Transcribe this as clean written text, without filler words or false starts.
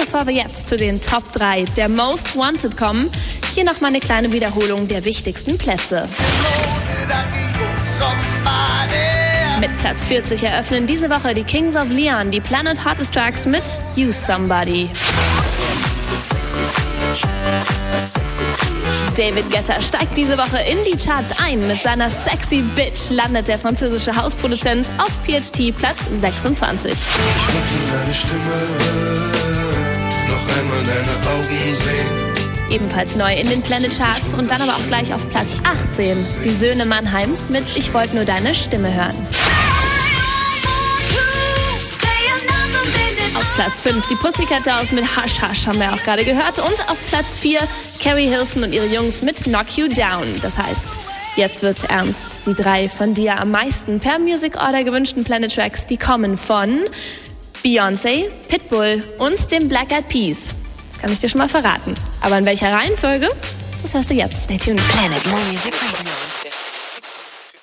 bevor wir jetzt zu den Top 3 der Most Wanted kommen, hier noch mal eine kleine Wiederholung der wichtigsten Plätze. Mit Platz 40 eröffnen diese Woche die Kings of Leon die Planet Hottest Tracks mit Use Somebody. David Guetta steigt diese Woche in die Charts ein. Mit seiner Sexy Bitch landet der französische Hausproduzent auf PHT Platz 26. Ich möchte deine Stimme hören, noch einmal deine Augen sehen. Ebenfalls neu in den Planet Charts und dann aber auch gleich auf Platz 18. Die Söhne Mannheims mit Ich wollte nur deine Stimme hören. Auf Platz 5 die Pussycat Dolls mit Hush Hush, haben wir auch gerade gehört. Und auf Platz 4 Carrie Hilson und ihre Jungs mit Knock You Down. Das heißt, jetzt wird's ernst. Die 3 von dir am meisten per Music Order gewünschten Planet Tracks, die kommen von Beyoncé, Pitbull und dem Black Eyed Peas. Das kann ich dir schon mal verraten. Aber in welcher Reihenfolge? Das hörst du jetzt. Stay tuned. Planet More Music Radio.